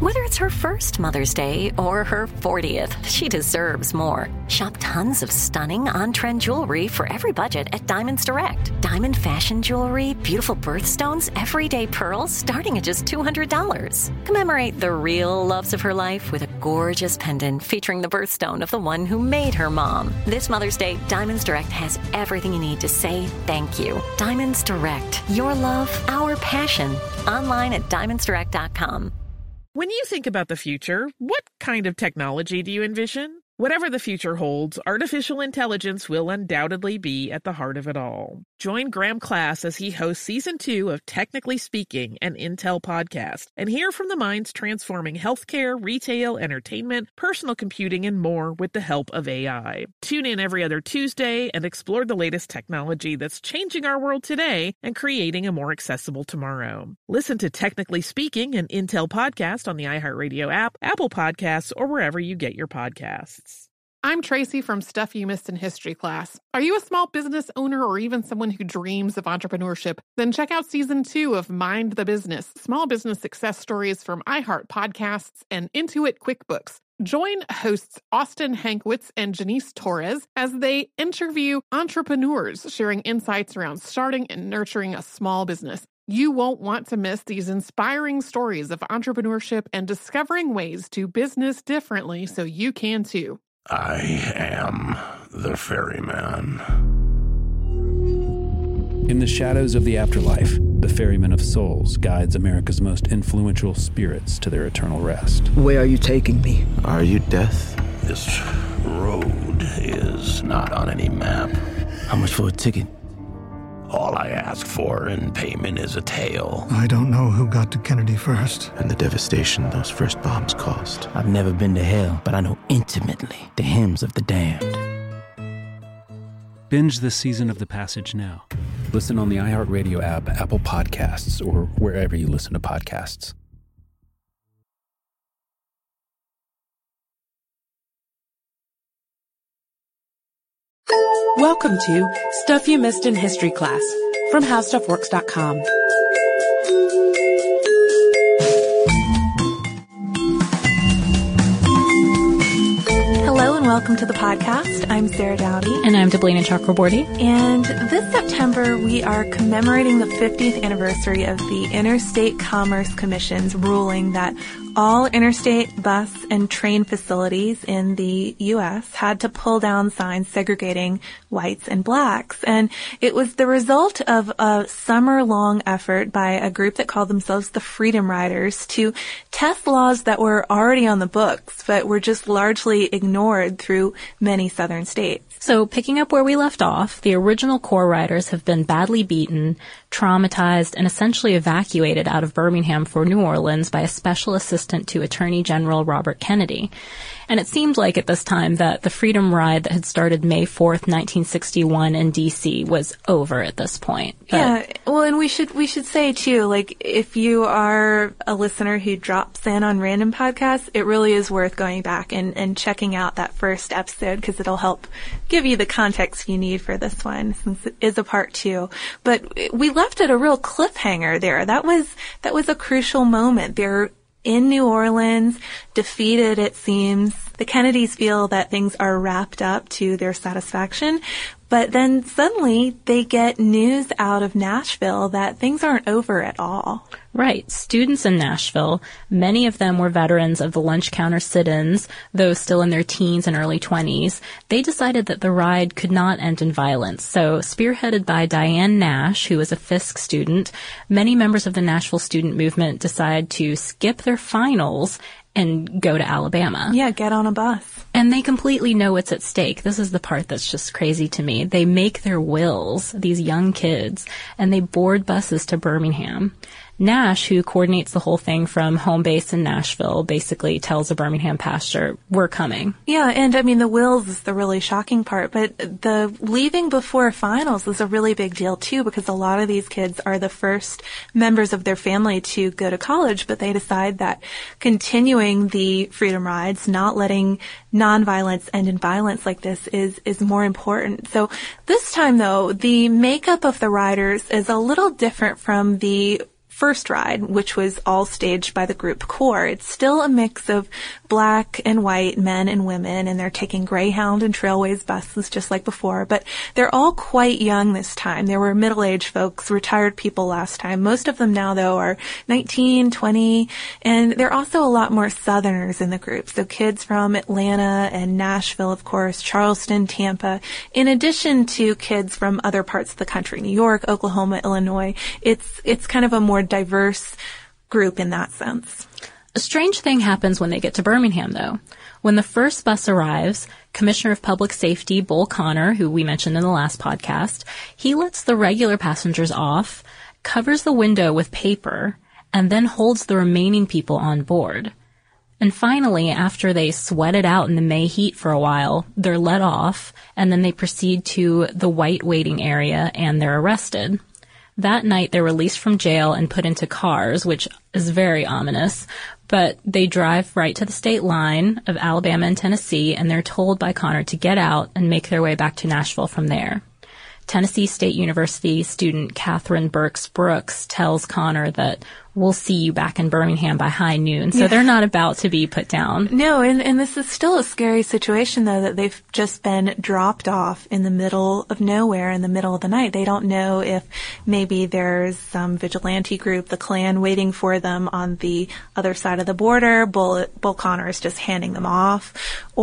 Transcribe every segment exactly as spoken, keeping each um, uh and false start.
Whether it's her first Mother's Day or her fortieth, she deserves more. Shop tons of stunning on-trend jewelry for every budget at Diamonds Direct. Diamond fashion jewelry, beautiful birthstones, everyday pearls starting at just two hundred dollars. Commemorate the real loves of her life with a gorgeous pendant featuring the birthstone of the one who made her mom. This Mother's Day, Diamonds Direct has everything you need to say thank you. Diamonds Direct. Your love, our passion. Online at diamonds direct dot com. When you think about the future, what kind of technology do you envision? Whatever the future holds, artificial intelligence will undoubtedly be at the heart of it all. Join Graham Class as he hosts Season two of Technically Speaking, an Intel podcast, and hear from the minds transforming healthcare, retail, entertainment, personal computing, and more with the help of A I. Tune in every other Tuesday and explore the latest technology that's changing our world today and creating a more accessible tomorrow. Listen to Technically Speaking, an Intel podcast on the iHeartRadio app, Apple Podcasts, or wherever you get your podcasts. I'm Tracy from Stuff You Missed in History Class. Are you a small business owner or even someone who dreams of entrepreneurship? Then check out Season two of Mind the Business, Small Business Success Stories from iHeart Podcasts and Intuit QuickBooks. Join hosts Austin Hankwitz and Janice Torres as they interview entrepreneurs sharing insights around starting and nurturing a small business. You won't want to miss these inspiring stories of entrepreneurship and discovering ways to business differently so you can too. I am the ferryman. In the shadows of the afterlife, the Ferryman of Souls guides America's most influential spirits to their eternal rest. Where are you taking me? Are you death? This road is not on any map. How much for a ticket? All I ask for in payment is a tale. I don't know who got to Kennedy first. And the devastation those first bombs caused. I've never been to hell, but I know intimately the hymns of the damned. Binge this season of The Passage now. Listen on the iHeartRadio app, Apple Podcasts, or wherever you listen to podcasts. Welcome to Stuff You Missed in History Class from How Stuff Works dot com. Hello and welcome to the podcast. I'm Sarah Dowdy. And I'm Deblina Chakraborty. And this September, we are commemorating the fiftieth anniversary of the Interstate Commerce Commission's ruling that all interstate bus and train facilities in the U S had to pull down signs segregating whites and blacks. And it was the result of a summer-long effort by a group that called themselves the Freedom Riders to test laws that were already on the books, but were just largely ignored through many southern states. So picking up where we left off, the original core riders have been badly beaten, traumatized, and essentially evacuated out of Birmingham for New Orleans by a special assistant to Attorney General Robert Kennedy. And it seemed like at this time that the Freedom Ride that had started May fourth, nineteen sixty-one in D C was over at this point. But yeah, well, and we should we should say, too, like, if you are a listener who drops in on random podcasts, it really is worth going back and, and checking out that first episode because it'll help give you the context you need for this one since it is a part two. But we left at a real cliffhanger there. That was that was a crucial moment. They're in New Orleans, defeated, it seems. The Kennedys feel that things are wrapped up to their satisfaction. But then suddenly they get news out of Nashville that things aren't over at all. Right. Students in Nashville, many of them were veterans of the lunch counter sit-ins, those still in their teens and early twenties. They decided that the ride could not end in violence. So spearheaded by Diane Nash, who was a Fisk student, many members of the Nashville student movement decide to skip their finals and go to Alabama. Yeah, get on a bus. And they completely know what's at stake. This is the part that's just crazy to me. They make their wills, these young kids, and they board buses to Birmingham. Nash, who coordinates the whole thing from home base in Nashville, basically tells the Birmingham pastor, we're coming. Yeah, and I mean, the wills is the really shocking part, but the leaving before finals is a really big deal too, because a lot of these kids are the first members of their family to go to college, but they decide that continuing the freedom rides, not letting nonviolence end in violence like this is, is more important. So this time though, the makeup of the riders is a little different from the first ride, which was all staged by the group Core. It's still a mix of black and white men and women, and they're taking Greyhound and Trailways buses just like before, but they're all quite young this time. There were middle-aged folks, retired people last time. Most of them now, though, are nineteen, twenty, and there are also a lot more Southerners in the group. So kids from Atlanta and Nashville, of course, Charleston, Tampa, in addition to kids from other parts of the country, New York, Oklahoma, Illinois. It's, it's kind of a more diverse group in that sense. A strange thing happens when they get to Birmingham, though. When the first bus arrives, Commissioner of Public Safety Bull Connor, who we mentioned in the last podcast, he lets the regular passengers off, covers the window with paper, and then holds the remaining people on board. And finally, after they sweat it out in the May heat for a while, they're let off, and then they proceed to the white waiting area, and they're arrested. That night, they're released from jail and put into cars, which is very ominous, but they drive right to the state line of Alabama and Tennessee, and they're told by Connor to get out and make their way back to Nashville from there. Tennessee State University student Catherine Burks Brooks tells Connor that we'll see you back in Birmingham by high noon. So yeah. They're not about to be put down. No, and, and this is still a scary situation, though, that they've just been dropped off in the middle of nowhere in the middle of the night. They don't know if maybe there's some vigilante group, the Klan, waiting for them on the other side of the border. Bull, Bull Connor is just handing them off,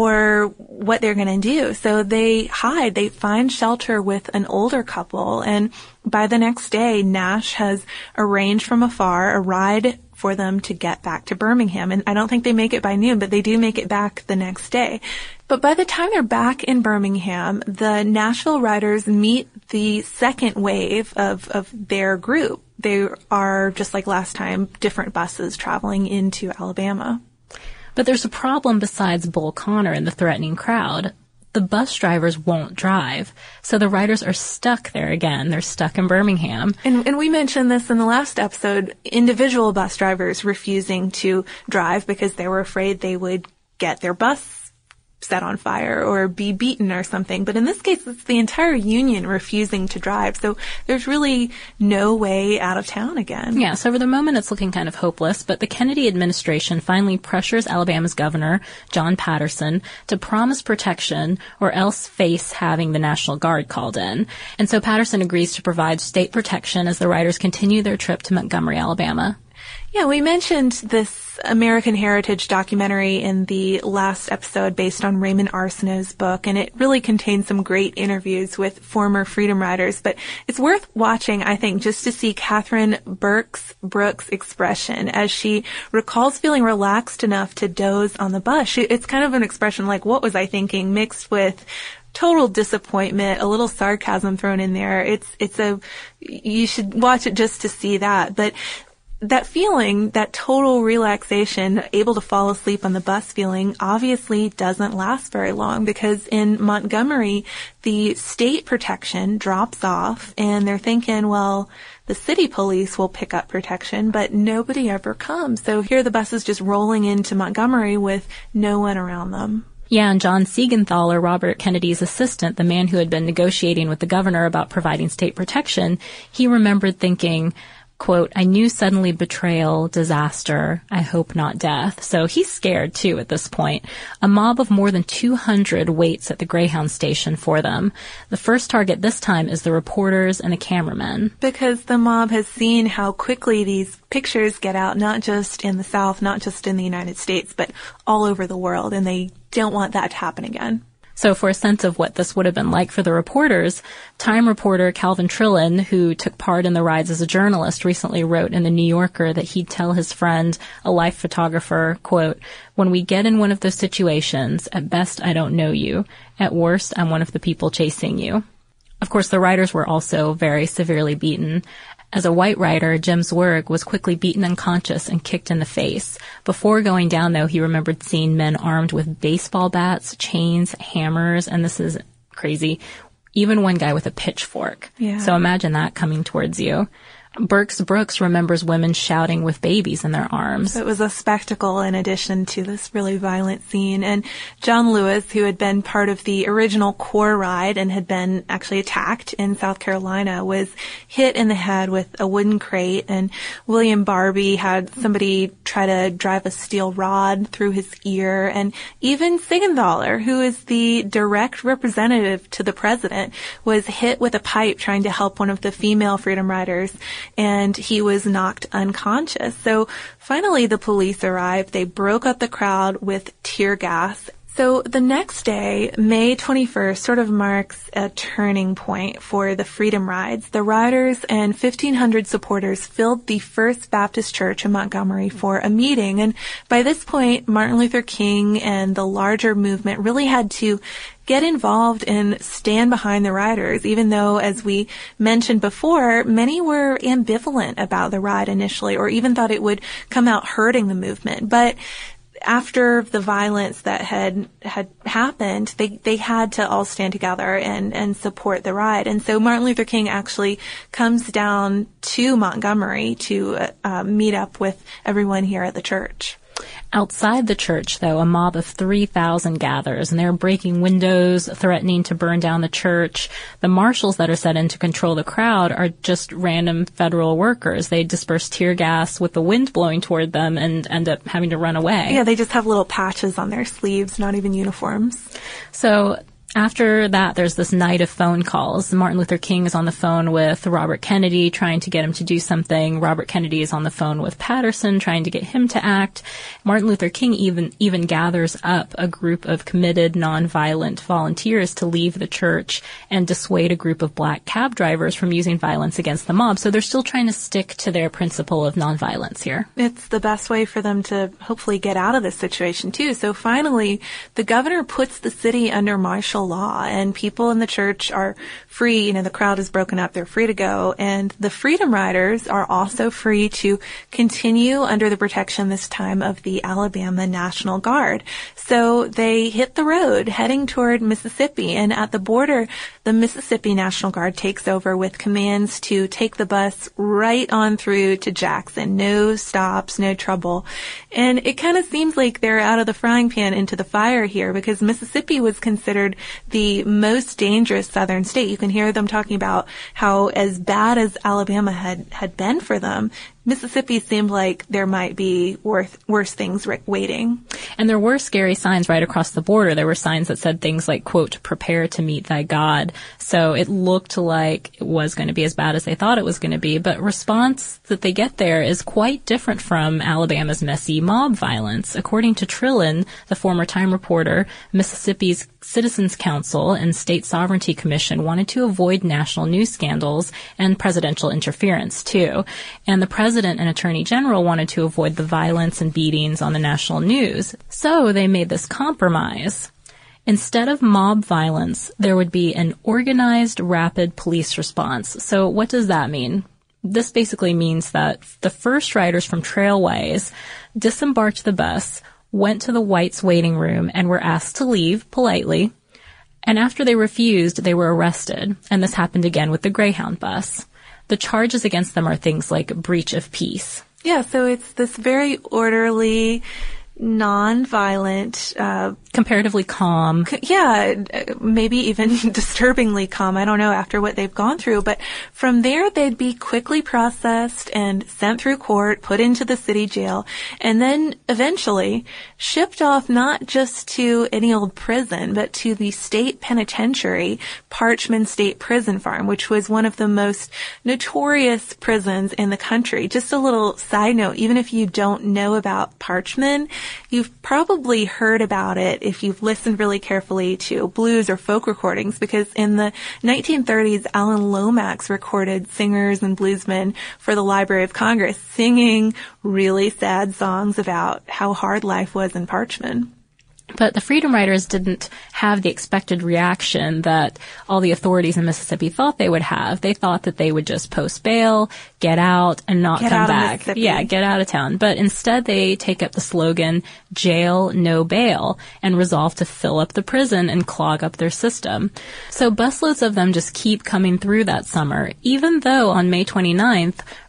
or what they're going to do. So they hide. They find shelter with an older couple, and by the next day, Nash has arranged from afar a ride for them to get back to Birmingham. And I don't think they make it by noon, but they do make it back the next day. But by the time they're back in Birmingham, the Nashville riders meet the second wave of, of their group. They are, just like last time, different buses traveling into Alabama. But there's a problem besides Bull Connor and the threatening crowd. The bus drivers won't drive. So the riders are stuck there again. They're stuck in Birmingham. And, and we mentioned this in the last episode, individual bus drivers refusing to drive because they were afraid they would get their bus set on fire or be beaten or something. But in this case, it's the entire union refusing to drive. So there's really no way out of town again. Yeah, so for the moment, it's looking kind of hopeless. But the Kennedy administration finally pressures Alabama's governor, John Patterson, to promise protection or else face having the National Guard called in. And so Patterson agrees to provide state protection as the riders continue their trip to Montgomery, Alabama. Yeah, we mentioned this American Heritage documentary in the last episode based on Raymond Arsenault's book, and it really contains some great interviews with former Freedom Riders. But it's worth watching, I think, just to see Catherine Burks Brooks' expression as she recalls feeling relaxed enough to doze on the bus. She, it's kind of an expression like, what was I thinking, mixed with total disappointment, a little sarcasm thrown in there. It's, it's a, you should watch it just to see that. But that feeling, that total relaxation, able to fall asleep on the bus feeling, obviously doesn't last very long, because in Montgomery, the state protection drops off and they're thinking, well, the city police will pick up protection, but nobody ever comes. So here the bus is just rolling into Montgomery with no one around them. Yeah, and John Siegenthaler, Robert Kennedy's assistant, the man who had been negotiating with the governor about providing state protection, he remembered thinking, quote, I knew suddenly betrayal, disaster, I hope not death. So he's scared, too, at this point. A mob of more than two hundred waits at the Greyhound station for them. The first target this time is the reporters and the cameramen. Because the mob has seen how quickly these pictures get out, not just in the South, not just in the United States, but all over the world, and they don't want that to happen again. So for a sense of what this would have been like for the reporters, Time reporter Calvin Trillin, who took part in the rides as a journalist, recently wrote in The New Yorker that he'd tell his friend, a life photographer, quote, when we get in one of those situations, at best I don't know you. At worst, I'm one of the people chasing you. Of course, the riders were also very severely beaten. As a white rider, Jim Zwerg was quickly beaten unconscious and kicked in the face. Before going down, though, he remembered seeing men armed with baseball bats, chains, hammers, and this is crazy, even one guy with a pitchfork. Yeah. So imagine that coming towards you. Burks Brooks remembers women shouting with babies in their arms. It was a spectacle in addition to this really violent scene. And John Lewis, who had been part of the original core ride and had been actually attacked in South Carolina, was hit in the head with a wooden crate. And William Barbie had somebody try to drive a steel rod through his ear. And even Siegenthaler, who is the direct representative to the president, was hit with a pipe trying to help one of the female Freedom Riders, and he was knocked unconscious. So finally the police arrived. They broke up the crowd with tear gas. So the next day, May twenty-first, sort of marks a turning point for the Freedom Rides. The riders and fifteen hundred supporters filled the First Baptist Church in Montgomery for a meeting. And by this point, Martin Luther King and the larger movement really had to get involved and stand behind the riders, even though, as we mentioned before, many were ambivalent about the ride initially, or even thought it would come out hurting the movement. But after the violence that had had happened, they they had to all stand together and and support the ride. And so Martin Luther King actually comes down to Montgomery to uh, meet up with everyone here at the church. Outside the church, though, a mob of three thousand gathers, and they're breaking windows, threatening to burn down the church. The marshals that are set in to control the crowd are just random federal workers. They disperse tear gas with the wind blowing toward them and end up having to run away. Yeah, they just have little patches on their sleeves, not even uniforms. So after that, there's this night of phone calls. Martin Luther King is on the phone with Robert Kennedy, trying to get him to do something. Robert Kennedy is on the phone with Patterson, trying to get him to act. Martin Luther King even even gathers up a group of committed, nonviolent volunteers to leave the church and dissuade a group of black cab drivers from using violence against the mob. So they're still trying to stick to their principle of nonviolence here. It's the best way for them to hopefully get out of this situation, too. So finally, the governor puts the city under martial law, and people in the church are free. You know, the crowd is broken up. They're free to go. And the Freedom Riders are also free to continue under the protection this time of the Alabama National Guard. So they hit the road heading toward Mississippi. And at the border, the Mississippi National Guard takes over with commands to take the bus right on through to Jackson. No stops, no trouble. And it kind of seems like they're out of the frying pan into the fire here, because Mississippi was considered the most dangerous southern state. You can hear them talking about how, as bad as Alabama had, had been for them, Mississippi seemed like there might be worth, worse things waiting. And there were scary signs right across the border. There were signs that said things like, quote, prepare to meet thy God. So it looked like it was going to be as bad as they thought it was going to be. But response that they get there is quite different from Alabama's messy mob violence. According to Trillin, the former Time reporter, Mississippi's Citizens Council and State Sovereignty Commission wanted to avoid national news scandals and presidential interference, too. And the president and attorney general wanted to avoid the violence and beatings on the national news. So they made this compromise. Instead of mob violence, there would be an organized, rapid police response. So what does that mean? This basically means that the first riders from Trailways disembarked the bus, went to the Whites' waiting room, and were asked to leave politely. And after they refused, they were arrested. And this happened again with the Greyhound bus. The charges against them are things like breach of peace. Yeah, so it's this very orderly, non-violent, uh, comparatively calm. Yeah, maybe even disturbingly calm. I don't know, after what they've gone through. But from there, they'd be quickly processed and sent through court, put into the city jail, and then eventually shipped off not just to any old prison, but to the state penitentiary, Parchman State Prison Farm, which was one of the most notorious prisons in the country. Just a little side note, even if you don't know about Parchman, you've probably heard about it if you've listened really carefully to blues or folk recordings, because in the nineteen thirties, Alan Lomax recorded singers and bluesmen for the Library of Congress singing really sad songs about how hard life was in Parchman. But the Freedom Riders didn't have the expected reaction that all the authorities in Mississippi thought they would have. They thought that they would just post bail, get out, and not get come out back. Of yeah, get out of town. But instead they take up the slogan, jail, no bail, and resolve to fill up the prison and clog up their system. So busloads of them just keep coming through that summer, even though on May twenty-ninth,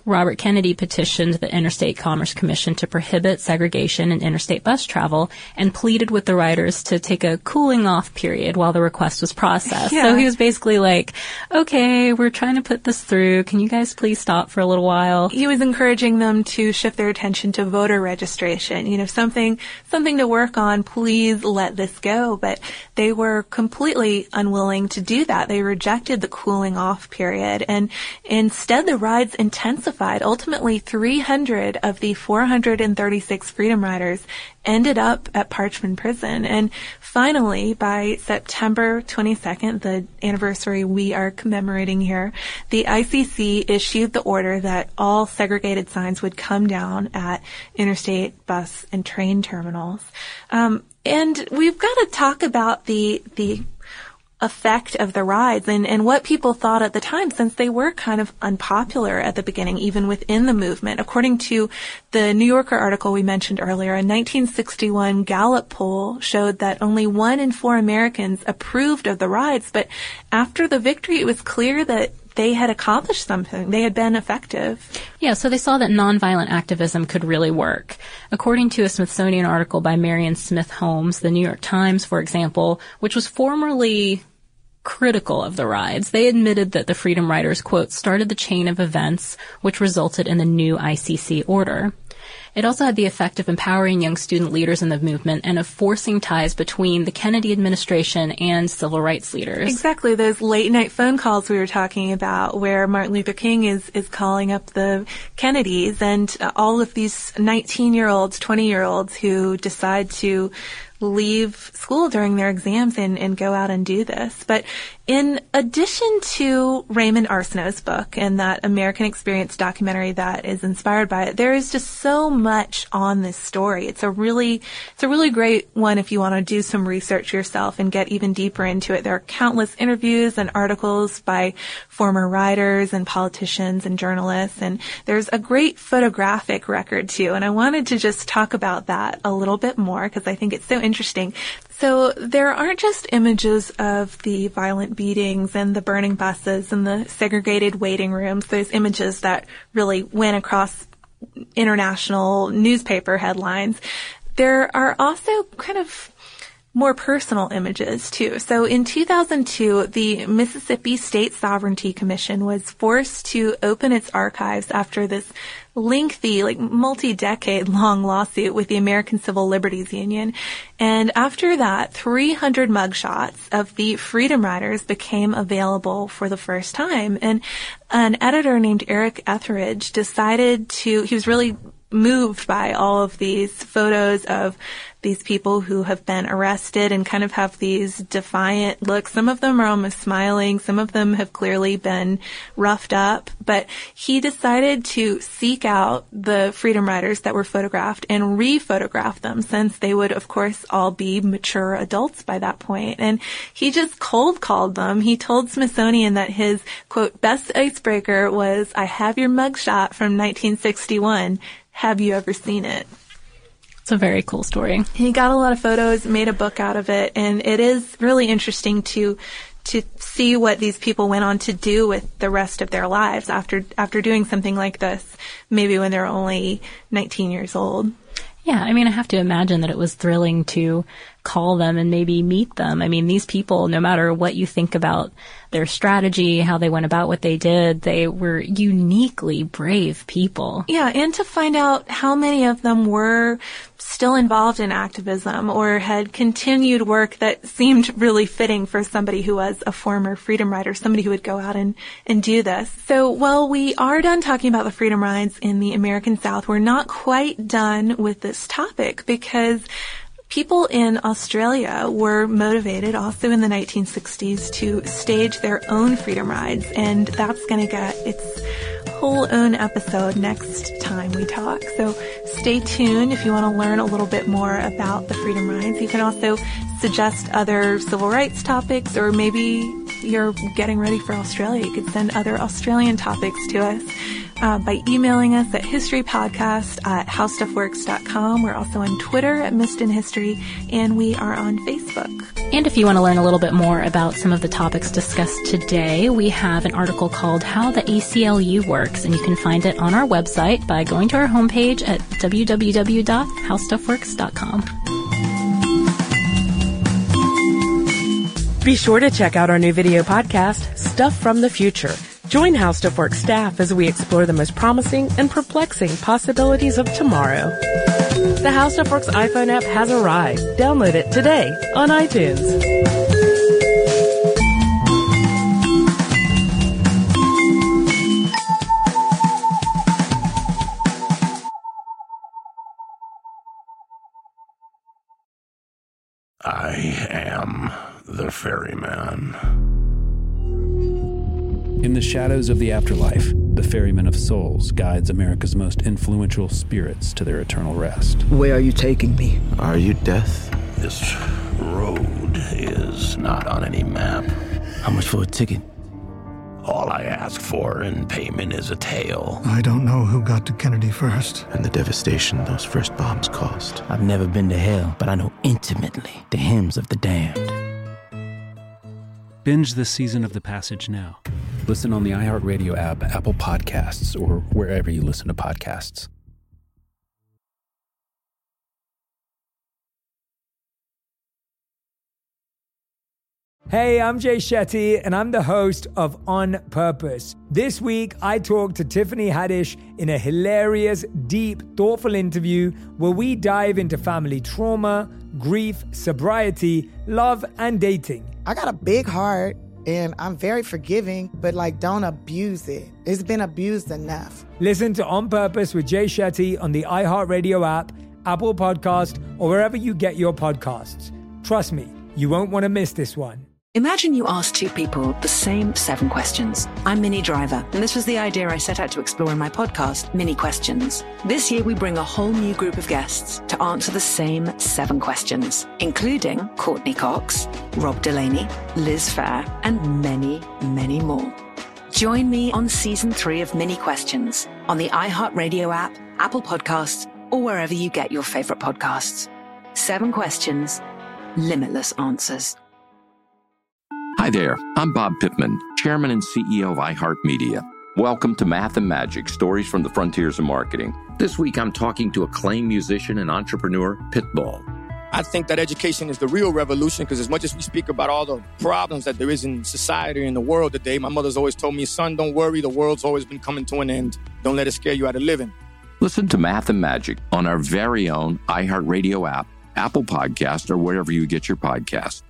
Robert Kennedy petitioned the Interstate Commerce Commission to prohibit segregation in interstate bus travel and pleaded with the riders to take a cooling off period while the request was processed. Yeah. So he was basically like, okay, we're trying to put this through. Can you guys please stop for a little while? He was encouraging them to shift their attention to voter registration. You know, something, something to work on. Please let this go. But they were completely unwilling to do that. They rejected the cooling off period, and instead the rides intensified. Ultimately, three hundred of the four hundred thirty-six Freedom Riders ended up at Parchman Prison. And finally, by September twenty-second, the anniversary we are commemorating here, the I C C issued the order that all segregated signs would come down at interstate bus and train terminals. Um, and we've got to talk about the the effect of the rides and, and what people thought at the time, since they were kind of unpopular at the beginning, even within the movement. According to the New Yorker article we mentioned earlier, a nineteen sixty-one Gallup poll showed that only one in four Americans approved of the rides, but after the victory, it was clear that they had accomplished something. They had been effective. Yeah, so they saw that nonviolent activism could really work. According to a Smithsonian article by Marion Smith Holmes, the New York Times, for example, which was formerly critical of the rides, they admitted that the Freedom Riders, quote, started the chain of events which resulted in the new I C C order. It also had the effect of empowering young student leaders in the movement and of forcing ties between the Kennedy administration and civil rights leaders. Exactly. Those late night phone calls we were talking about where Martin Luther King is, is calling up the Kennedys and uh, all of these nineteen-year-olds, twenty-year-olds who decide to leave school during their exams and, and go out and do this. But in addition to Raymond Arsenault's book and that American Experience documentary that is inspired by it, there is just so much on this story. It's a really, it's a really great one if you want to do some research yourself and get even deeper into it. There are countless interviews and articles by former writers and politicians and journalists, and there's a great photographic record too. And I wanted to just talk about that a little bit more because I think it's so interesting. So there aren't just images of the violent beatings and the burning buses and the segregated waiting rooms, those images that really went across international newspaper headlines. There are also kind of more personal images too. So in two thousand two, the Mississippi State Sovereignty Commission was forced to open its archives after this lengthy, like multi-decade long lawsuit with the American Civil Liberties Union. And after that, three hundred mugshots of the Freedom Riders became available for the first time. And an editor named Eric Etheridge decided to, he was really moved by all of these photos of these people who have been arrested and kind of have these defiant looks. Some of them are almost smiling. Some of them have clearly been roughed up. But he decided to seek out the Freedom Riders that were photographed and re-photograph them, since they would, of course, all be mature adults by that point. And he just cold called them. He told Smithsonian that his, quote, best icebreaker was, "I have your mugshot from nineteen sixty-one. Have you ever seen it?" It's a very cool story. He got a lot of photos, made a book out of it, and it is really interesting to to see what these people went on to do with the rest of their lives after after doing something like this, maybe when they're only nineteen years old. Yeah, I mean, I have to imagine that it was thrilling to call them and maybe meet them. I mean, these people, no matter what you think about their strategy, how they went about what they did, they were uniquely brave people. Yeah, and to find out how many of them were still involved in activism or had continued work that seemed really fitting for somebody who was a former Freedom Rider, somebody who would go out and, and do this. So while we are done talking about the Freedom Rides in the American South, we're not quite done with this topic, because people in Australia were motivated also in the nineteen sixties to stage their own Freedom Rides, and that's going to get its whole own episode next time we talk. So stay tuned if you want to learn a little bit more about the Freedom Rides. You can also suggest other civil rights topics, or maybe you're getting ready for Australia. You could send other Australian topics to us uh, by emailing us at historypodcast at howstuffworks dot com. We're also on Twitter at Missed in History, and we are on Facebook. And if you want to learn a little bit more about some of the topics discussed today, we have an article called How the A C L U Works, and you can find it on our website by going to our homepage at w w w dot how stuff works dot com. Be sure to check out our new video podcast, Stuff from the Future. Join How Stuff Works staff as we explore the most promising and perplexing possibilities of tomorrow. The How Stuff Works iPhone app has arrived. Download it today on iTunes. I am the ferryman. In the shadows of the afterlife, the Ferryman of Souls guides America's most influential spirits to their eternal rest. Where are you taking me? Are you death? This road is not on any map. How much for a ticket? All I ask for in payment is a tale. I don't know who got to Kennedy first. And the devastation those first bombs caused. I've never been to hell, but I know intimately the hymns of the damned. Binge this season of The Passage now. Listen on the iHeartRadio app, Apple Podcasts, or wherever you listen to podcasts. Hey, I'm Jay Shetty, and I'm the host of On Purpose. This week, I talked to Tiffany Haddish in a hilarious, deep, thoughtful interview where we dive into family trauma, grief, sobriety, love, and dating. I got a big heart, and I'm very forgiving, but, like, don't abuse it. It's been abused enough. Listen to On Purpose with Jay Shetty on the iHeartRadio app, Apple Podcast, or wherever you get your podcasts. Trust me, you won't want to miss this one. Imagine you ask two people the same seven questions. I'm Minnie Driver, and this was the idea I set out to explore in my podcast, Minnie Questions. This year, we bring a whole new group of guests to answer the same seven questions, including Courtney Cox, Rob Delaney, Liz Phair, and many, many more. Join me on season three of Minnie Questions on the iHeartRadio app, Apple Podcasts, or wherever you get your favorite podcasts. Seven questions, limitless answers. Hi there, I'm Bob Pittman, Chairman and C E O of iHeartMedia. Welcome to Math and Magic, Stories from the Frontiers of Marketing. This week I'm talking to acclaimed musician and entrepreneur, Pitbull. I think that education is the real revolution, because as much as we speak about all the problems that there is in society and the world today, my mother's always told me, son, don't worry, the world's always been coming to an end. Don't let it scare you out of living. Listen to Math and Magic on our very own iHeartRadio app, Apple Podcast, or wherever you get your podcasts.